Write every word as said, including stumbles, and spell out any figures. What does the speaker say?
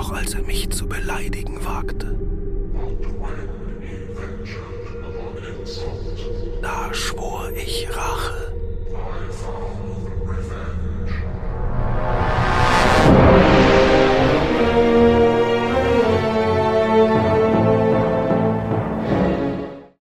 noch als er mich zu beleidigen wagte. Da schwor ich Rache.